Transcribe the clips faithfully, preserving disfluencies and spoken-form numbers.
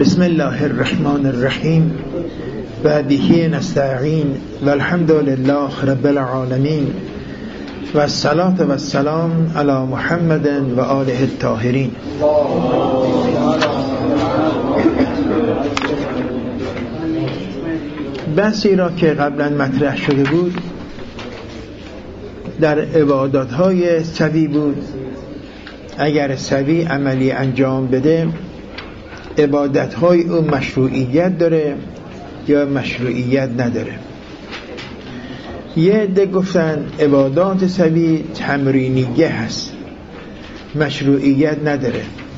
بسم الله الرحمن الرحیم و به نستعین و الحمد لله رب العالمین و الصلاة و السلام علی محمد و آله الطاهرین. بحثی را که قبلا مطرح شده بود در عبادات‌های سوی بود. اگر سوی عملی انجام بده عبادت‌های او مشروعیت داره یا مشروعیت نداره. یه عده گفتن عبادات سوی تمرینیه هست، مشروعیت نداره.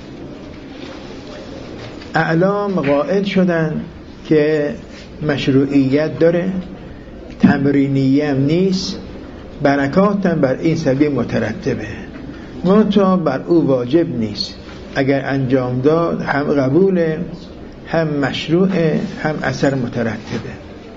اعلام قائل شدن که مشروعیت داره، تمرینیه هم نیست، برکات هم بر این سوی مترتبه، منتها بر او واجب نیست. اگر انجام داد هم قبوله، هم مشروعه، هم اثر مترتبه.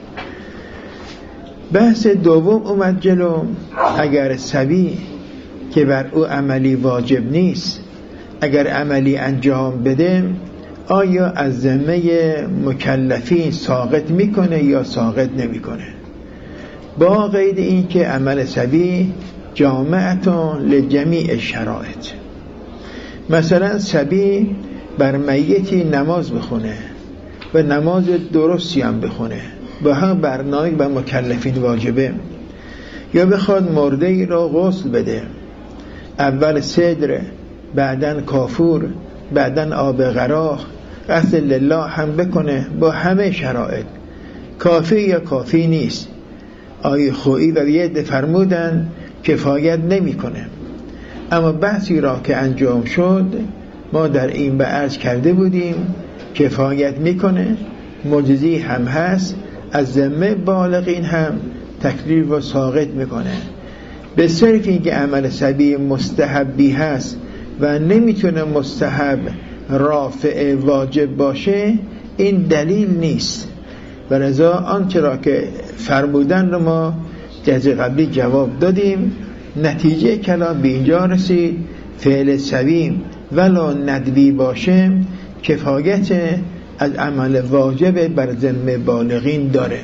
بحث دوم اومد جلو. اگر سوی که بر او عملی واجب نیست اگر عملی انجام بده آیا از ذمه مکلفین ساقط میکنه یا ساقط نمیکنه، با قید این که عمل سوی جامعتون لجمیع شرایط. مثلا سوی بر میتی نماز بخونه و نماز درستی هم بخونه با هم برنامه و مکلفین واجبه، یا بخواد مرده ای را غسل بده، اول صدر، بعدن کافور، بعدن آب غراق، غسل لله هم بکنه با همه شرایط، کافی یا کافی نیست؟ آیه خویی و ید فرمودن کفایت نمی کنه. اما بحثی را که انجام شد ما در این به عرض کرده بودیم کفایت میکنه، معجزی هم هست، از ذمه بالغین هم تکلیف و ساقط میکنه. به صرف این که عمل سوی مستحبی هست و نمیتونه مستحب رافع واجب باشه این دلیل نیست. و رضا آنچه را که فرمودن رو ما جلسه قبلی جواب دادیم. نتیجه کلام به اینجا رسید فعل سوی ولو ندبی باشه کفایت از عمل واجب بر ذمه بالغین داره.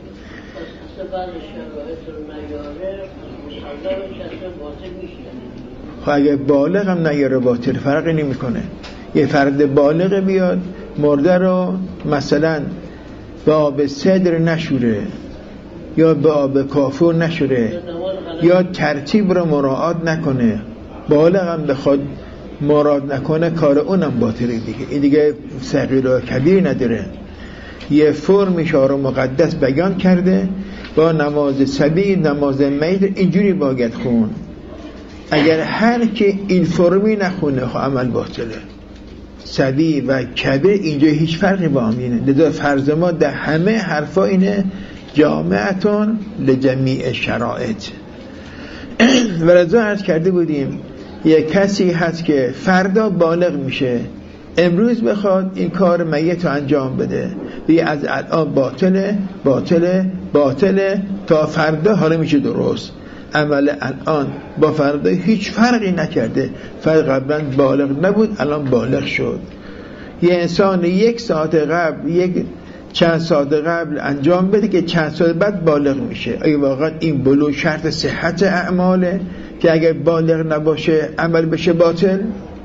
خب اگه بالغ هم نیاره باطل فرقی نمی کنه. یه فرد بالغ بیاد مرده رو مثلا به آب صدر نشوره یا به آب کافور نشوره یا ترتیب رو مراعات نکنه، بالغ هم بخواد مراعات نکنه کار اونم باطله دیگه. این دیگه صغیر و کبیر نداره، یه فرم اشاره مقدس بیان کرده با نماز سوی نماز میت اینجوری باید خون. اگر هر که این فرمی نخونه خب عمل باطله. سوی و کبیر اینجا هیچ فرقی با هم اینه. لذا فرض ما در همه حرفا اینه جامعتون لجمیع شرایط. و رضا عرض کرده بودیم یک کسی هست که فردا بالغ میشه، امروز بخواد این کار میت رو انجام بده، دیگه از الان باطله باطله باطله تا فردا حالا میشه درست. عمل الان با فردا هیچ فرقی نکرده، فرق قبلا بالغ نبود الان بالغ شد. یه انسان یک ساعت قبل یک چند ساعت قبل انجام بده که چند ساعت بعد بالغ میشه، آیا واقعا این بلوغ شرط صحت اعماله که اگر بالغ نباشه عمل بشه باطل؟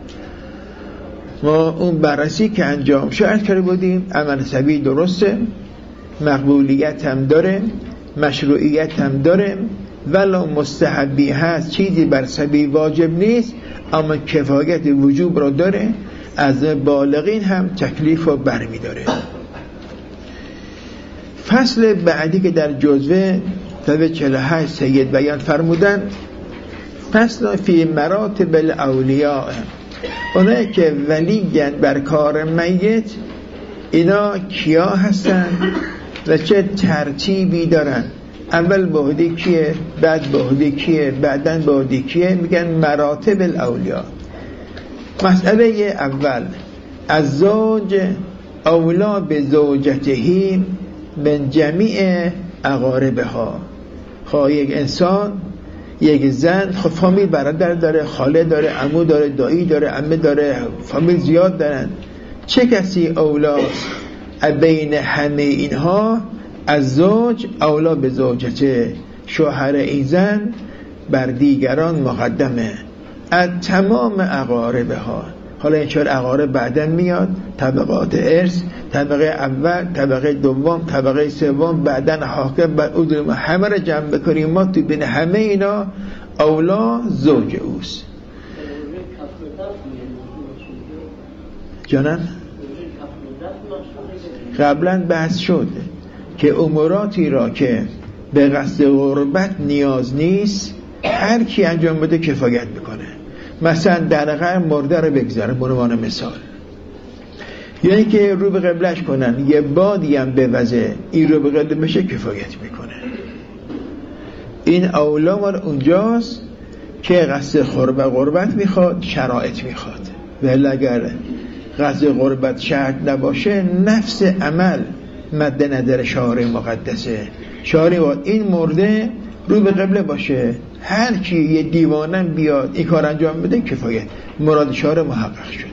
ما اون بررسی که انجام شد کرده بودیم عمل سوی درسته، مقبولیت هم داره، مشروعیت هم داره، ولو مستحبی هست، چیزی بر سوی واجب نیست اما کفایت وجوب را داره، از بالغین هم تکلیف رو برمی داره. فصل بعدی که در جزوه صفحه چهل و هشت سید بیان فرمودن فصل فی مراتب الاولیاء، اونایی که ولیین بر کار میت اینا کیا هستن و چه ترتیبی دارن، اول بهدی کیه، بعد بهدی کیه، بعدن بهدی کیه، میگن مراتب الاولیاء. مسئله اول از زوج اولا به زوجته من جمیع اقاربها. خب یک انسان یک زن خب فامیل برادر داره، خاله داره، عمو داره، دایی داره، عمه داره، فامیل زیاد دارن. چه کسی اولاست بین همه اینها؟ از زوج اولا به زوجته، شوهر این زن بر دیگران مقدمه، از تمام اقاربها. حالا این چهار اقارب بعداً میاد، طبقات ارث، طبقه اول، طبقه دوم، طبقه سوم، بعداً حاکم بر عدول، همه را جمع بکنیم ما تو بین همه اینا اولا زوج اوست. جانم قبلا بحث شد که اموراتی را که به قصد غربت نیاز نیست هر کی انجام بده کفایت میکنه. مثلا در غیر مرده رو بگذاره به عنوان مثال، یعنی که رو به قبلش کنن، یه بادی هم بوزه این رو به قبل بشه کفایت میکنه. این اولا مال اونجاست که قصد خرب غربت میخواد، شرایط میخواد. ولی اگر قصد غربت شرط نباشه، نفس عمل مد نظر شارع مقدسه. شارع باید این مرده رو به قبله باشه، هر کی یه دیوانم بیاد این کار انجام بده کفایت، مراد شارع محقق شد.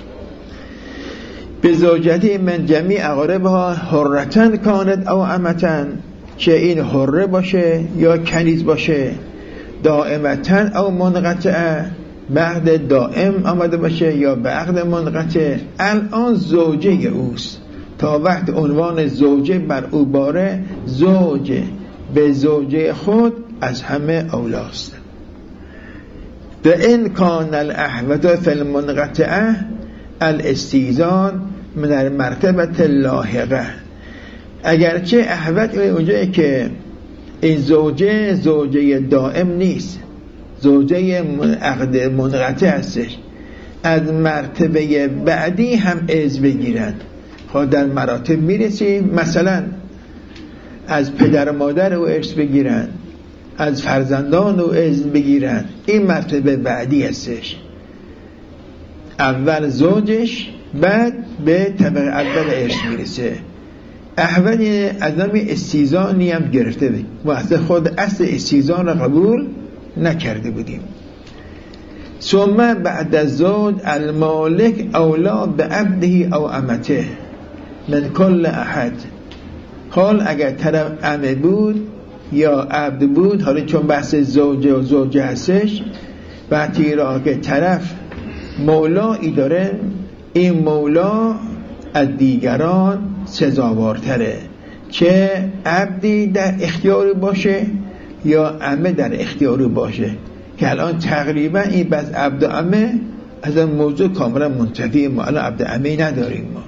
به زوجتی من جمیع اقاربها حرتن کانت او امتن، چه این حره باشه یا کنیز باشه، دائمتن او منقطعه، بعد دائم آمده باشه یا بعد منقطع، الان زوجه اوست تا وقت عنوان زوجه بر او باره، زوجه به زوجه خود از همه اولاست. و این کان الاحوط فی المنقطعه الاستیزان من المرتبه اللاحقه، اگرچه احوط اونجایی که این زوجه زوجه دائم نیست، زوجه عقد منقطع هستش، از مرتبه بعدی هم اذن بگیرن. خود در مراتب میرسیم، مثلا از پدر مادر او ارث بگیرن، از فرزندان او اذن بگیرن، این مرتبه بعدی هستش. اول زوجش، بعد به طبقه اول ارث میرسه. احوال از نام استیزانی هم گرفته بید، ما اصلا خود اصل استیزان را قبول نکرده بودیم. ثم بعد از زوج المالک اولا به عبده او امته من کل احد. حال اگر طرف امه بود یا عبد بود، حالا چون بحث زوجه و زوجه هستش، وقتی را که طرف مولایی داره، این مولا از دیگران سزاوارتره، چه عبدی در اختیار باشه یا امه در اختیار باشه، که الان تقریبا این بس عبد و امه از این موضوع کاملا منتفی، ما الان عبد امه نداریم ما.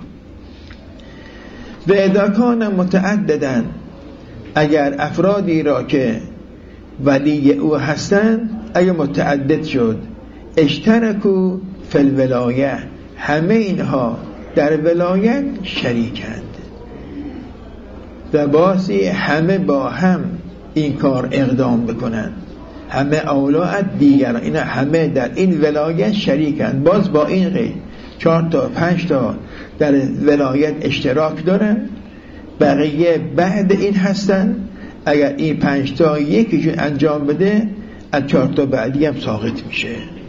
و اذا کان متعددن، اگر افرادی را که ولی او هستن اگر متعدد شد، اشترکو فی الولایه، همه اینها در ولایت شریکند و باسی همه با هم این کار اقدام بکنن، همه اولاد دیگر اینا همه در این ولایت شریکند. باز با این قید چهار تا پنج تا در ولایت اشتراک دارن، بقیه بعد این هستن. اگر این پنج تا یکیشون انجام بده، از چهار تا بعدی هم ساقط میشه.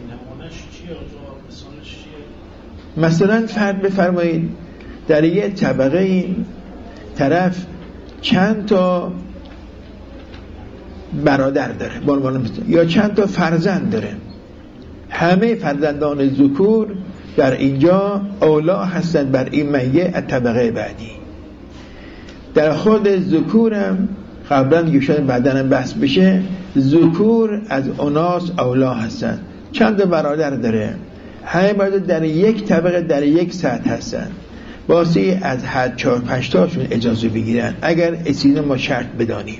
مثلا فرض بفرمایید در یه طبقه این طرف چند تا برادر داره یا چند تا فرزند داره، همه فرزندان ذکور در اینجا اولا هستند بر این میه از طبقه بعدی. در خود ذکورم قبلا گوشن بعدن بحث بشه، ذکور از اناس اولا هستند، چند تا برادر داره، همه برادر در یک طبقه در یک سطح هستند، باسی از هر چهار پنج تاشون اجازه بگیرن اگر اسیده ما شرط بدانیم.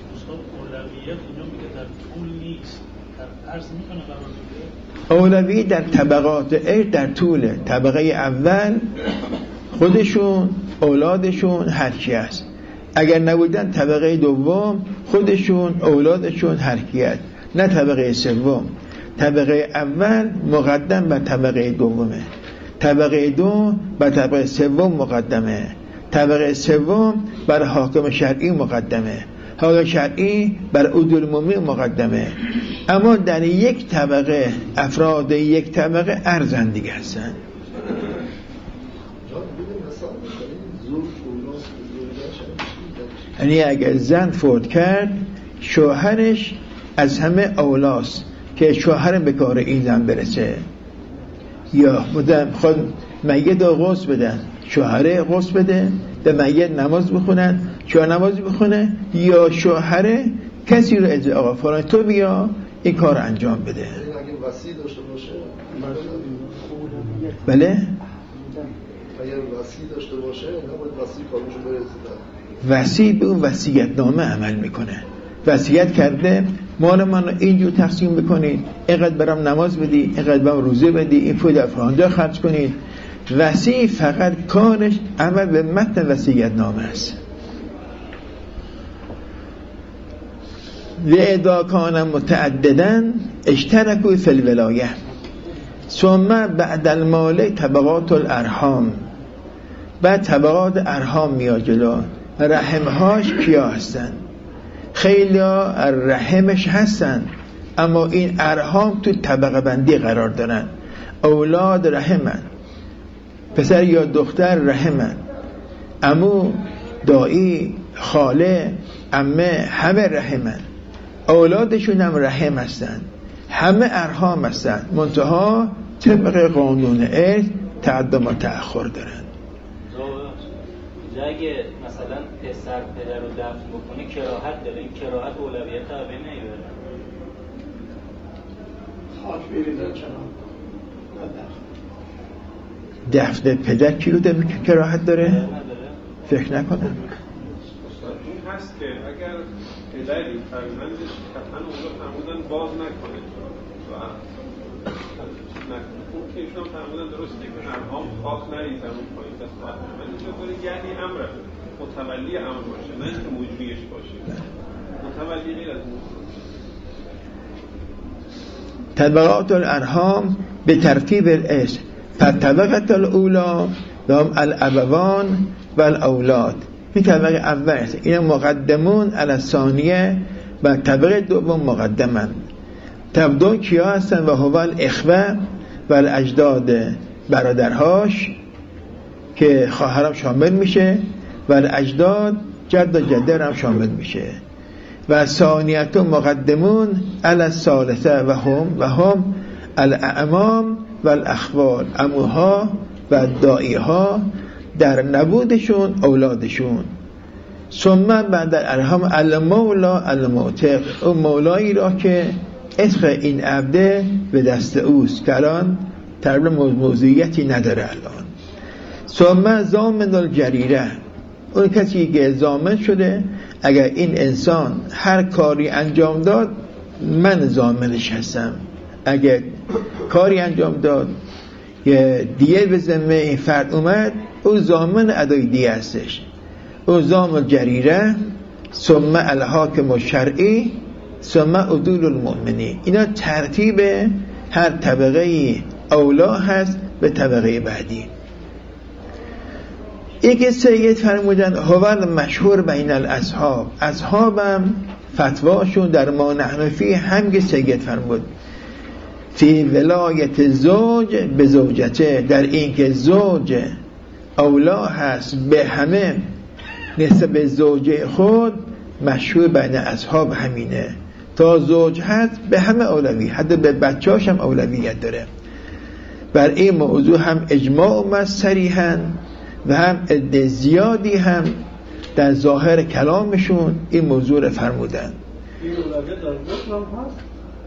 اولوی در طبقات ارث در طول طبقه اول خودشون اولادشون هر کی است، اگر نبودن طبقه دوم خودشون اولادشون هر کی است، نه طبقه سوم. طبقه اول مقدم بر طبقه دومه، طبقه دو بر طبقه سوم مقدمه، طبقه سوم بر حاکم شرعی مقدمه، حاکم شرعی بر عدول مومن مقدمه. اما در یک طبقه افراد یک طبقه ارزن دیگه هستن. یعنی اگر زن فوت کرد شوهرش از همه اولاست که شوهر به کار این زن برسه، یا بودم خود میت رو غسل بدن، شوهره غسل بده، به میت نماز بخونن، شوهر نماز بخونه، یا شوهره کسی رو از آقا فلان تو بیا این کار انجام بده. اگه وصی داشته باشه بله؟ اگر وصی داشته باشه نباید وصی کارشو برسه. وصی به اون وصیت نامه عمل میکنه، وصیت کرده مال من اینجور تقسیم بکنید، اینقدر برام نماز بدی، اینقدر برام روزه بدی، این پول فلانجا خرج کنید. وصی فقط کارش عمل به متن وصیت نامه است. لعدا کان متعددا اشترکوا فی الولایه ثم بعد المال طبقات الارحام. بعد طبقات ارحام میاد جلو. رحمهاش کیا هستن؟ خیلی ها رحمش هستن، اما این ارحام تو طبقه بندی قرار دارن. اولاد رحمن، پسر یا دختر رحمن، عمو، دایی، خاله، عمه، همه رحمن. اولادشون هم رحم هستن، همه ارحام هستن، منتها طبق قانون ارث تقدم و تأخر دارن. اگه مثلا پسر پدر رو دفن بکنه کراهت داره، این کراهت اولویت تابع نمیبره. خاک بریزن چنان دفن پدر کی رو داره که کراهت داره؟ فکر نکنم. این هست که اگر پدری فرزندش قطعا اونجا فرمودن باز نکنه و نکنه، اون که ایشون فرمودن درسته که ارحام خاک نریزن اون پایین دست باید من اینجا داره یعنی امر متولی امر باشه، نه اینکه مجریش باشه. متولی غیر از طبقات الارحام به ترتیب الاسم. فطبقت الاولا دام الابوان و الاولاد. این طبقه اول است، این مقدمون علی الثانیه و طبقه دوم مقدمن. تبدو کیا هستن؟ و هو الاخوه و الاجداد، برادرهاش که خواهرم شامل میشه، و الاجداد جد و جده هم شامل میشه. و ثانیت مقدمون علی الثالثه و هم و هم الاعمام و الاخوال، عموها و داییها در نبودشون اولادشون. ثم بعد الارحام المولا المعتق، اون مولایی را که عتق این عبده به دست اوست که الان طرف موضوعیتی نداره الان. ثم ضامن الجریره، اون کسی که ضامن شده اگر این انسان هر کاری انجام داد من ضامنش هستم. اگر کاری انجام داد یه دیه به ذمه این فرد اومد، او ضامن ادای دیه هستش. او ضامن الجریره، ثم الحاکم الشرعی، ثم عدول المؤمنی. اینا ترتیب هر طبقه اولا هست به طبقه بعدی. یکی سید فرمودن هوال مشهور بین الاصحاب، اصحابم فتواشون در ما نحن فی هم سید فرمود فی ولایت زوج به زوجته، در این که زوج اولا هست به همه نسبت زوجه خود، مشهور بین اصحاب همینه. تا زوج هست به همه اولوی، حتی به بچه‌هاش هم اولویت داره. بر این موضوع هم اجماع اومد صریحاً و هم عده زیادی هم در ظاهر کلامشون این موضوع رو فرمودن. این اولویت در غسل هم هست؟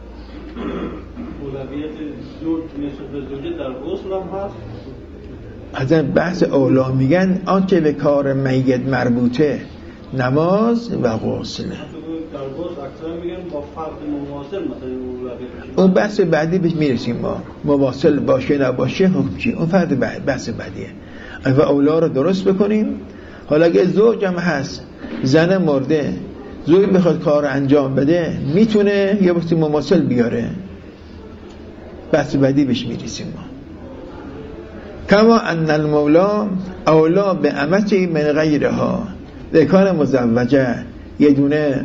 اولویت زوج نسبت به زوجه در غسل هم هست؟ از این بحث اولا میگن آنچه به کار میت مربوطه، نماز و غسل. در غسل اکثر میگن با فرد مواصل مثلا اولویت. اون بحث بعدی بهش میرسیم ما، مواصل باشه نباشه حکم چیه، اون فرد بعد بحث بعدیه. و اولا رو درست بکنیم. حالا اگه زوج هم هست، زن مرده، زوج بخواد کار انجام بده میتونه یه وقتی مواصل بیاره، بحث بعدی بهش میرسیم ما. کما ان المولا اولا به امتی من غیرها، به کار مزوجه یه دونه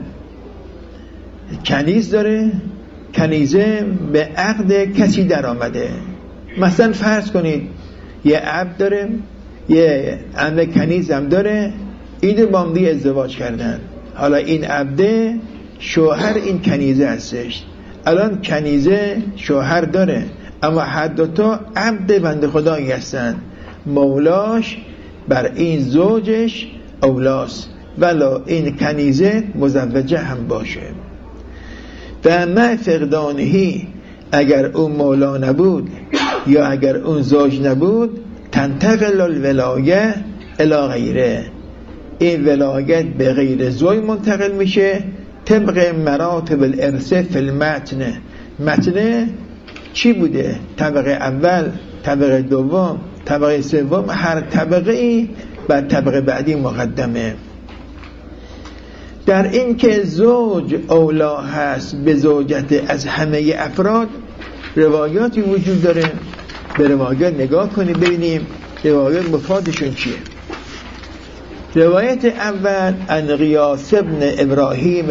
کنیز داره، کنیزه به عقد کسی در آمده. مثلا فرض کنید یه عبد داره یه عمه کنیزم داره، این با هم دیگه ازدواج کردن. حالا این عبده شوهر این کنیزه هستش. الان کنیزه شوهر داره اما هر دوتا عبد بنده خدایی هستن. مولاش بر این زوجش اولاست ولا این کنیزه مزوجه هم باشه. و مع فقدانهی، اگر اون مولا نبود یا اگر اون زوج نبود، تنتقل الولایه الی غیره، این ولایت به غیر زوج منتقل میشه طبق مراتب الارث فی المتن. متن چی بوده؟ طبقه اول، طبقه دوم، طبقه سوم، هر طبقه ای بر طبقه بعدی مقدمه. در این که زوج اولا هست به زوجت از همه افراد، روایاتی وجود داره. به روایات نگاه کنیم ببینیم روایات مفادشون چیه. روایت اول عن غیاث ابن ابراهیم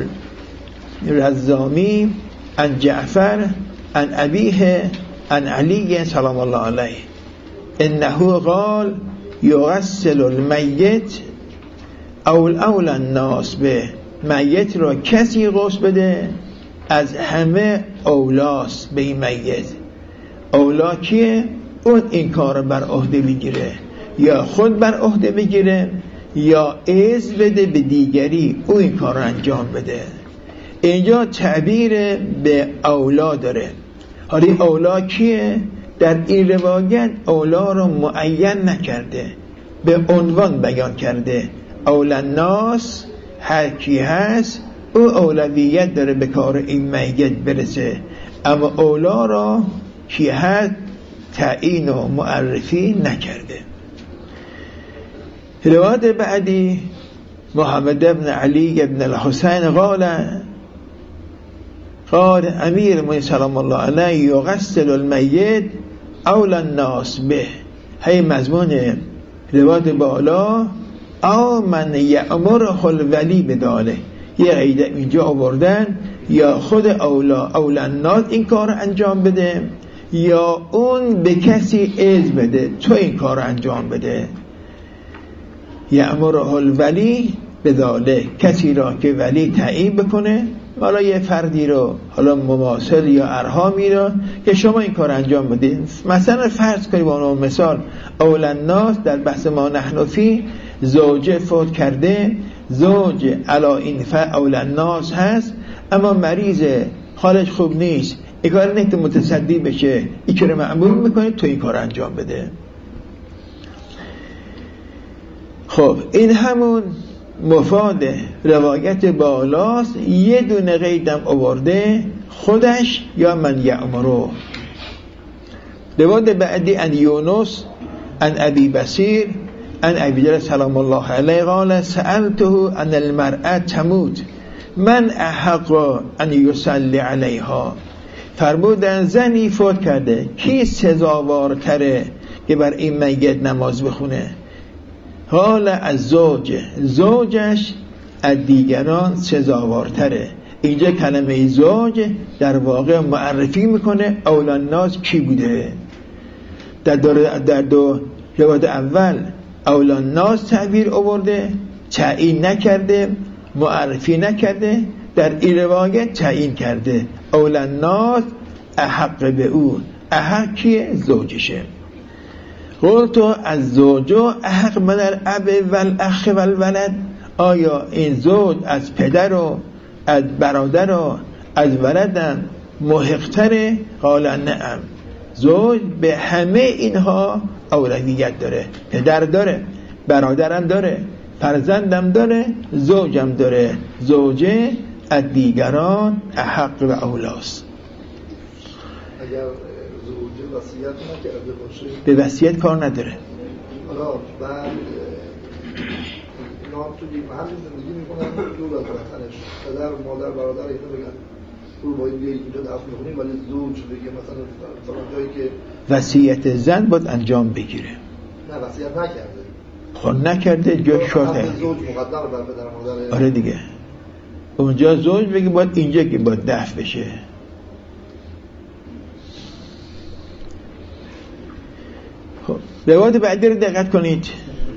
الرزامی عن جعفر عن ابیه عن علی سلام الله علیه انه قال یغسل المیت اول اول الناس به، میت را کسی غسل بده از همه اولاست به این میت. اولا کیه؟ اون این کار بر عهده بگیره، یا خود بر عهده بگیره یا اذن بده به دیگری او این کار رو انجام بده. اینجا تعبیر به اولا داره. حالا اولا کیه؟ در این روایت اولا رو معین نکرده، به عنوان بیان کرده. اولا الناس هر کی هست او اولویت داره به کار این میت برسه، اما اولا را کی هست تعیین و معرفی نکرده. روایت بعدی محمد ابن علی ابن الحسین قال قال امیر المؤمنین سلام الله علیه یغسل المیت اول الناس به. هی مضمون روایت بالا او من یأمره الولی بداله، یه قیده اینجا آوردن یا خود اولا اولا الناس این کار انجام بده یا اون به کسی اذن بده تو این کار انجام بده. یأمره الولی بداله، کسی را که ولی تعیین بکنه، حالا یه فردی رو، حالا مماثل یا ارحامی رو که شما این کار انجام بدید. مثلا فرض کنید با اون مثال اولا الناس در بحث ما نحن فی، زوجه فوت کرده، زوج علا این فا اولا الناس هست اما مریض حالش خوب نیست، این کار نیست متصدی بشه، این کار معمول میکنه تو این کار انجام بده. خب این همون مفاد روایت بالاست. یه دونه قیدم آورده خودش یا من یأمرو. روایت بعدی ان یونس ان ابی بصیر ان ابی جر سلام الله علیه قال سألته ان المرأة تموت من احق ان یصلی علیها. فرمودن زنی فوت کرده، کی سزاوارتره که بر این میت نماز بخونه؟ حال از زوج، زوجش از دیگران سزاوارتره. اینجا کلمه زوج در واقع معرفی میکنه اولا الناس کی بوده. در دو, در دو روایت اول اولا الناس تعبیر آورده، تعیین نکرده، معرفی نکرده. در این روایت تعیین کرده اولا الناس احق به او. احق کیه؟ زوجشه. قلتو از زوجو احق من الاب والاخ والولد، آیا این زوج از پدر و از برادر و از ولدم محق‌تره؟ قال نعم، زوج به همه اینها اولویت داره. پدر داره، برادرم داره، فرزندم داره، زوجم داره. زوجه از دیگران احق و اولاست. اگر زوجه وصیت نکرده باشه به وصیت کار نداره. حالا بعد اینا هم توی محل زندگی میکنن دور از وطنش، پدر و مادر برادر اینا بگن تو باید بیایی اینجا دفن میکنیم، ولی زوج بگه مثلا مثلا جایی که وصیت زن باید انجام بگیره. نه وصیت نکرده، خب نکرده جای شرطه. زوج مقدم بر پدر و مادر. آره دیگه اونجا زوج بگه باید اینجا که باید دفن بشه. خب روایت بعدی رو دقت کنید.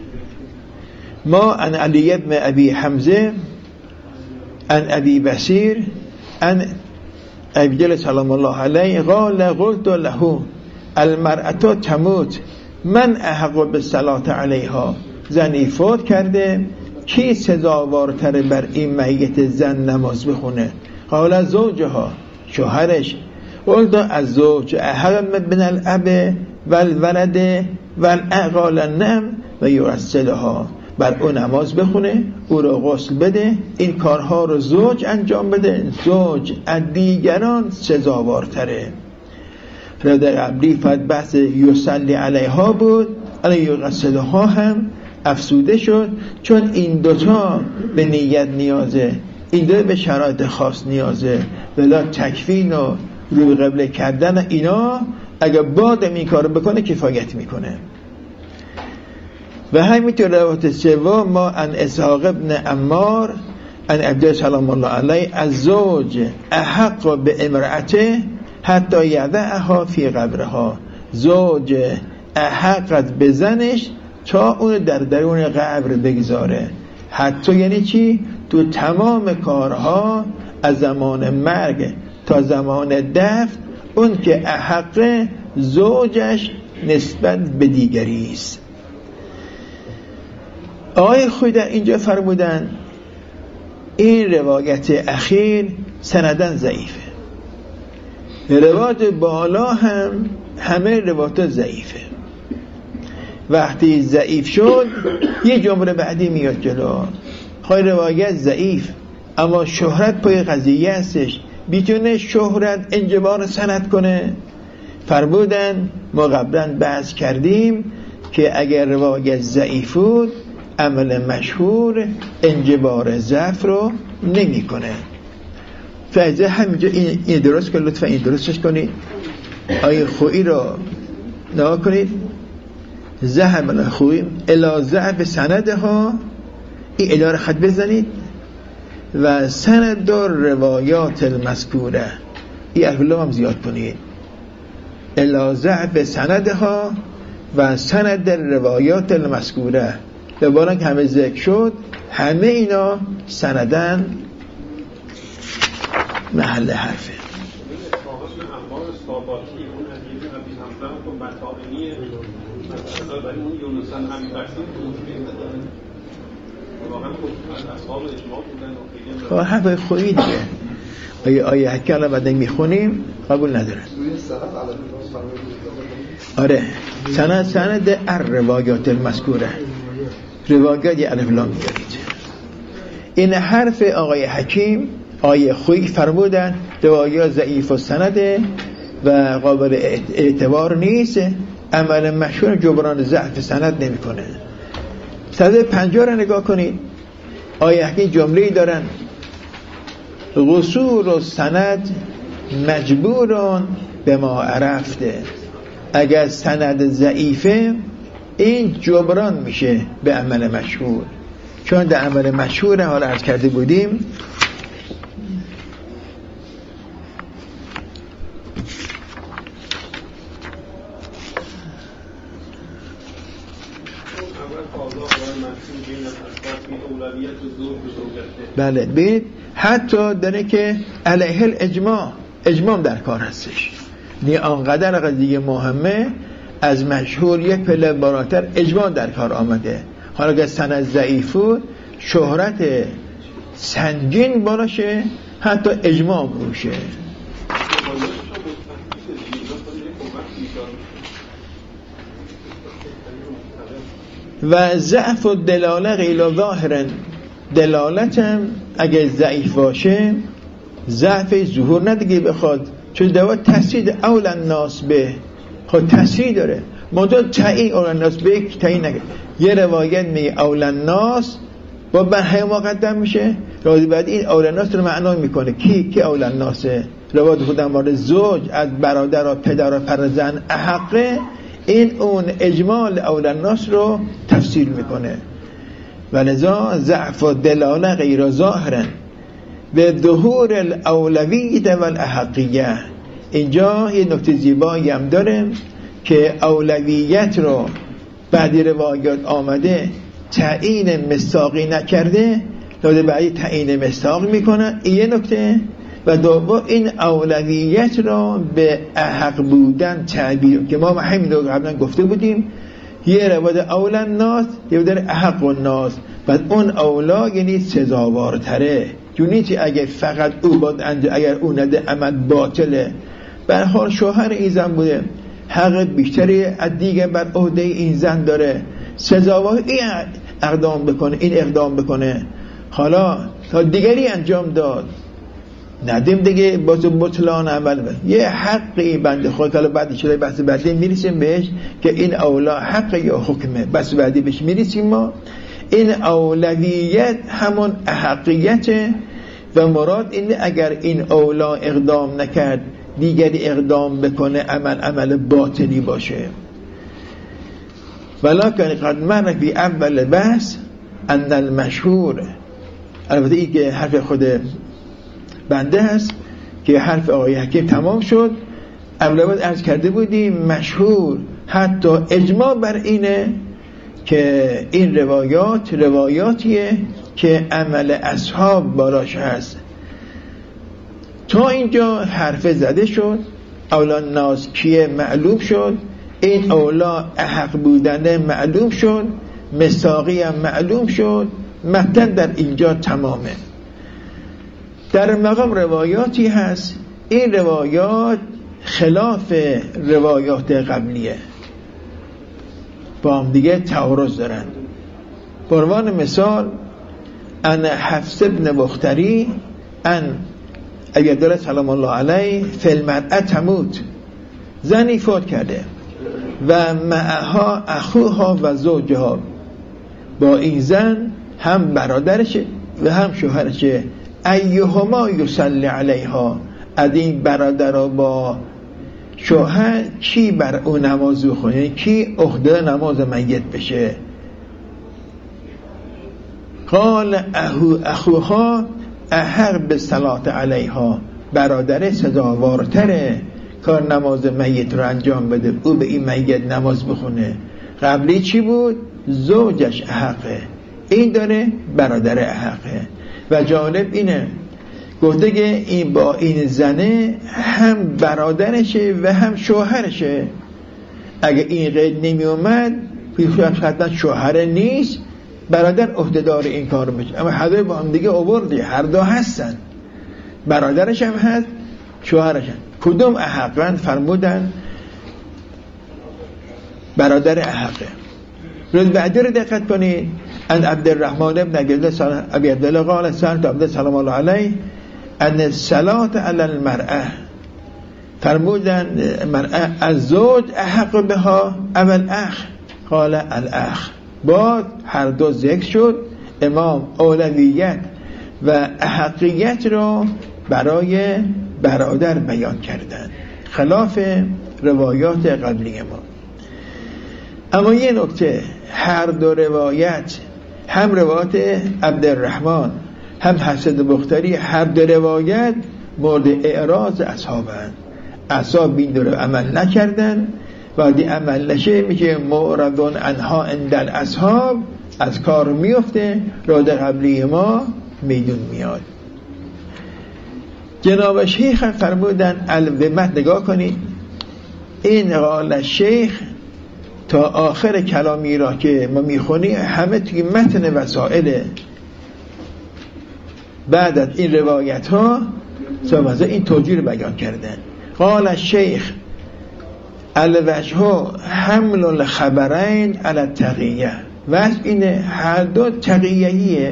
ما عن علی ابن ابی حمزه عن ابی بصیر عن ابی جل سلام الله علیه قال قلت له المرأة تموت من احق بالصلاة علیها. زنی فوت کرده، کی سزاوارتر بر این میت زن نماز بخونه؟ قال زوجها، شوهرش. قلت الزوج احق من الاب والولد والاقال نم و یرسلها. بر او نماز بخونه، او رو غسل بده، این کارها رو زوج انجام بده. زوج از دیگران سزاوارتره. رد قبلی فقط بحث یصلی علیها بود، الان یغسلها هم افسوده شد، چون این دوتا به نیت نیازه، این دوتا به شرایط خاص نیازه. ولی تکفین و روی قبله کردن اینا اگر بادم این کار بکنه کفایت میکنه. و همینطور روایت سوم ما عن اسحاق ابن عمار عن عبد سلام الله علیه الزوج احق به امرأته حتی یضعها فی قبرها. زوج احق به زنش تا اون در درون قبر بگذاره. حتی یعنی چی؟ تو تمام کارها از زمان مرگ تا زمان دفن اون که احق زوجش نسبت به دیگری است. آقای خوی در اینجا فرمودن این روایت اخیر سندن ضعیفه. روایت بالا هم همه روایت ضعیفه. وقتی ضعیف شد یه جمله بعدی میاد جلو. خواهی روایت ضعیف اما شهرت پای قضیه هستش، بیتونه شهرت انجبار سند کنه. فرمودن ما قبلا بحث کردیم که اگر روایت ضعیف بود عمل مشهور انجبار ضعف رو نمی کنه. فایده همینجا این, این درست کنید، لطفا این درستش کنید. آیه خویی رو نها کنید. ذهب الخویی الی ضعف سندها، این اداره خط بزنید. و سند روایات المذکوره، این احلام هم زیاد کنید. الی ضعف سندها و سند روایات المذکوره. به بارن که همه ذکر شد همه اینا سندن محل حرفه. خب حرف خویی دیگه. آیه آیه حکر بعد میخونیم قبول ندارن. آره سند سند الروایات المذکوره، روایات یه الف لام میارید. این حرف آقای حکیم آیه خویی فرمودن روایات ضعیف و سنده و قابل اعتبار نیست، عمل مشهور جبران ضعف سند نمی کنه. صفحه پنجاه را نگاه کنید. آیه حکیم جمله‌ای دارن قصور و سند مجبورون به ما عرفته. اگر سند ضعیفه این جبران میشه به عمل مشهور، چون در عمل مشهور حالا عرض کرده بودیم بله ببینید حتی داره که علیه الاجماع، اجماع در کار هستش. نی آنقدر قضیه مهمه از مشهور یک پله بالاتر اجماع در کار آمده. حالا که سند ضعیف بود شهرت سنگین باشه حتی اجماع بروشه. و ضعف و دلاله غیر ظاهرن، دلالتم اگه ضعیف باشه ضعف ظهور ندیگه بخواد، چون دوات تحصیل اول الناس به خود تحصیل داره منطقه تعیین اول الناس به تعیین نگه. یه روایت میگه اول الناس با برهای مقدم میشه، روایت بعد این اول الناس رو معنا میکنه کی کی اول الناسه. روایت خودم وارد زوج از برادر و پدر و فرزند احقه، این اون اجمال اول الناس رو تفسیر میکنه. ولذا ضعف و دلاله غیر ظاهرن به ظهور الاولویت و الاحقیه. اینجا یه نکته زیبایی هم داره که اولویت رو بعدی روایات آمده تعیین مصداقی نکرده، لذا بعدی تعیین مصداق میکنن. این یه نکته. و دوم این اولویت را به احق بودن تعبیر که ما همین رو قبلا گفته بودیم، یه روایت اولا ناس، یه روایت احق و ناس. بعد اون اولا یعنی سزاوارتره، یعنی که اگر فقط او بود اگر او نده عمل باطله. به هر حال شوهر این زن بوده، حق بیشتری از دیگه بر عهده این زن داره، سزاوار این اقدام بکنه، این اقدام بکنه. حالا تا دیگری انجام داد ندیم دیگه باز بطلان عمل بر. یه حقی بنده خود حالا بعد شده بحث بعدی میرسیم بهش که این اولا حق یا حکمه، بس بعدی بهش میرسیم. ما این اولویت همون احقیته و مراد اینه اگر این اولا اقدام نکرد دیگری اقدام بکنه عمل عمل باطنی باشه. ولکن قد مر فی اول بحث ان المشهور، البته این که حرف خود بنده هست که حرف آقای حکیم تمام شد. اول باید عرض کرده بودیم مشهور حتی اجماع بر اینه که این روایات روایاتیه که عمل اصحاب باراش هست. تا اینجا حرف زده شد، اولا ناس کیه معلوم شد، این اولا احق بودن معلوم شد، مصداقی هم معلوم شد، متن در اینجا تمامه. در مقام روایاتی هست، این روایات خلاف روایات قبلیه، با هم دیگه تعارض دارن. به عنوان مثال ان حفص ابن بختری ان عبدالله سلام الله علیه فی المرأة تموت، زنی فوت کرده و معها اخوها و زوجها، با این زن هم برادرشه و هم شوهرشه. ایهما یصلی علیها، از این برادر با شوهر کی بر او نماز بخونه، کی عهده نماز میت بشه. قال اهو اخوها احق به صلات علیها، برادر سزاوارتره کار نماز میت رو انجام بده، او به این میت نماز بخونه. قبلی چی بود؟ زوجش احقه، این داره برادر احقه. و جالب اینه گفته که این با این زنه هم برادرشه و هم شوهرشه. اگه این قید نمی اومد حتما شوهر نیست، برادر عهدهدار این کار بشه. اما هر دو با هم دیگه آوردی، هر دو هستن، برادرش هم هست شوهرش هم. کدوم احقن؟ فرمودن برادر احقه. روز بعدی رو دقت کنید. ان عبدالرحمن ابن ابی عبدالله قال سألت عبد سلام الله علیه ان الصلاة علی المرأة، فرمودن مرأة الزوج احق بها اول اخ، قال الاخ. بعد هر دو ذکر شد، امام اولویت و احقیت رو برای برادر بیان کردن، خلاف روایات قبلی ما. اما یه نکته، هر دو روایت، هم روایت عبدالرحمن هم حسن بختری، هر دو روایت مورد اعراض اصحابن. اصحاب این دو رو عمل نکردن، وقتی عمل نشه میشه معرضون عنها عند الاصحاب، از کار میفته، روایت قبلی ما میدون میاد. جناب شیخ فرمودن الومت، نگاه کنید این قال شیخ تا آخر کلامی را که ما میخونی همه توی متن وسائله. بعد از این روایت ها سامزه این توجیه رو بیان کردن. قال الشیخ الوجه حمل الخبرین علی التقیه، وجه اینه هر دو تقیهیه.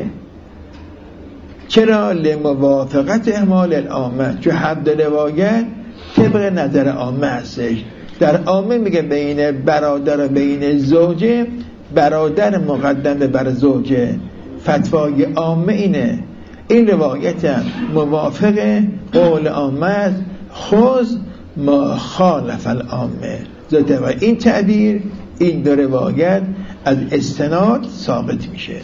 چرا؟ لموافقت احمال العامه، چون هر دو روایت طبق نظر عامه هستش. در عامه میگه بین برادر و بین زوجه، برادر مقدم بر زوجه. فتوای عامه اینه. این روایت هم موافق قول عامه است، خذ ما خالف العامه. ذات و این تعبیر، این دو روایت از استناد ثابت میشه.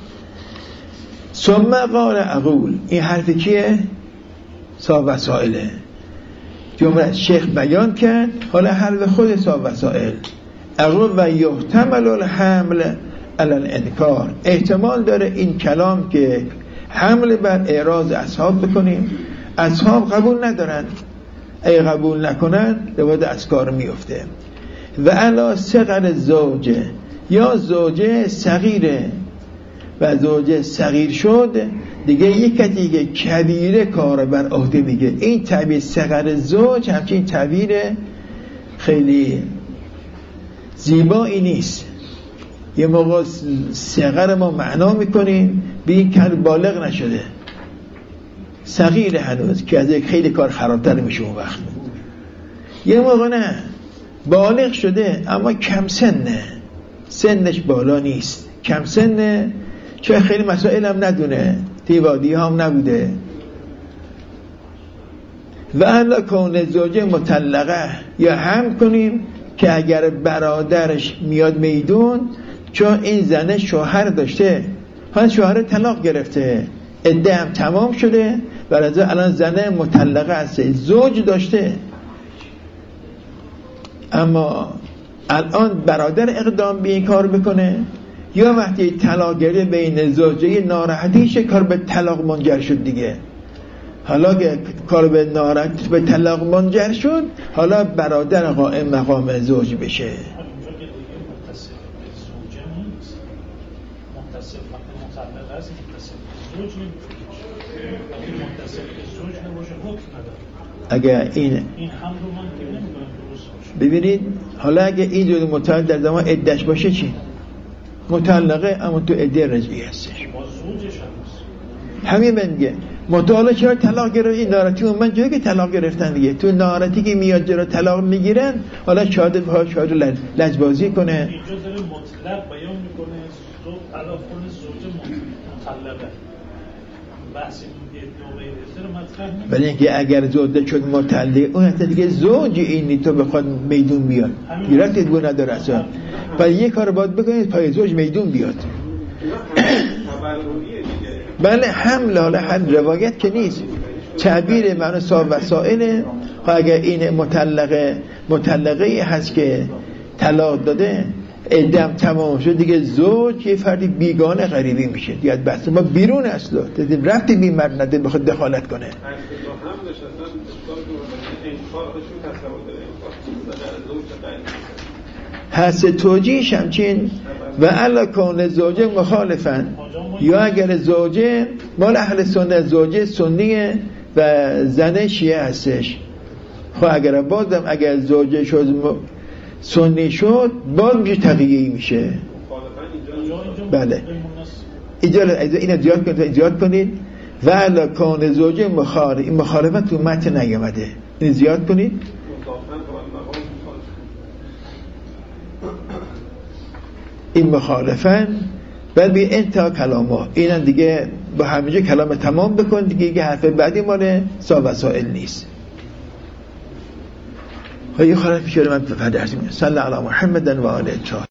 ثم قال اقول، این حرف کیه؟ صاحب وسائله. جمله شیخ بیان کرد، حالا حرف خود صاحب وسائل. اقول و یحتمل الحمل علی الانکار، احتمال داره این کلام که حمل بر اعراض اصحاب بکنیم، اصحاب قبول ندارن، اگه قبول نکنن دوباره از کار میفته. و علی صغر زوجه، یا زوجه صغیره و زوجه صغیر شد دیگه یک کسی که کبیره کار بر عهده میگه. این تعبیر صغر زوج همچین تعبیر خیلی زیبایی نیست. یه موقع صغر ما معنا میکنیم به این کار بالغ نشده، صغیر هنوز که از خیلی کار خرابتر میشه اون وقت. یه موقع نه بالغ شده اما کم سنه، سنش بالا نیست، کم سنه، چون خیلی مسائل هم ندونه، تیوادی هم نبوده. و الا کون زوجه مطلقه، یا هم کنیم که اگر برادرش میاد میدون، چون این زنه شوهر داشته، ها شوهر طلاق گرفته، عده هم تمام شده، برای الان زنه مطلقه است، زوج داشته، اما الان برادر اقدام به این کار بکنه، یا وقتی طلاق گرفته بین زوجه ناراحتیش کار به طلاق منجر شد دیگه. حالا که کار به ناراحت به طلاق منجر شد، حالا برادر قائم مقام زوج بشه. اگر این این هم رو من که نمی‌دونم درست باشه. ببینید حالا اگه این جور مطلق در زمان عده‌اش باشه چی؟ مطلقه اما تو عده رجعی هستش، با زوجش هست. همین بنگه مطالعه چرا طلاق گرفت این ناراحتی اون من جایی که طلاق گرفتن دیگه، تو ناراحتی که میاد جرا طلاق میگیرن، حالا شاید ها شاید لج... لجبازی کنه. اینجا داره مطلق بیان میکنه زوج طلاق کنه زوج مطلقه، بحث ولی اینکه اگر زوجه شد مطلق اون حتی دیگه زوج اینی تو بخواد میدون بیاد گیرت ادبو نداره اصلا. پس یه کار باید بکنید پای زوج میدون بیاد. بله حمل، حالا حمل روایت که نیست، تعبیر معنی صاحب وسائله. اگر این مطلقه مطلقه هست که طلاق داده ادم تمام شد دیگه، زوج یه فردی بیگانه غریبی میشه دیگه، بس ما بیرون اصلا رفتی بی مرد نده بخواد دخالت کنه. هست توجیهش همچین و علا کون زوجه مخالفن، یا اگر زوجه مال اهل سنت زوجه سنیه و زنه شیعه هستش، خب اگر بازم اگر زوجه شد سنی شد باز میشه تقییه‌ای میشه. بله اینجا اینو زیاد کنید زیاد کنید و علا کون زوجه مخالف، این مخالفت تو متن نیامده، این زیاد کنید. این مخالفن بعد بی انتها کلامه، اینم دیگه با همینجا کلام تمام بکن دیگه، یه حرف بعدی مال سا وسائل نیست. خواهی خواهی پیش رو من بفرد ارزیم صلی علی محمد و آله چهار.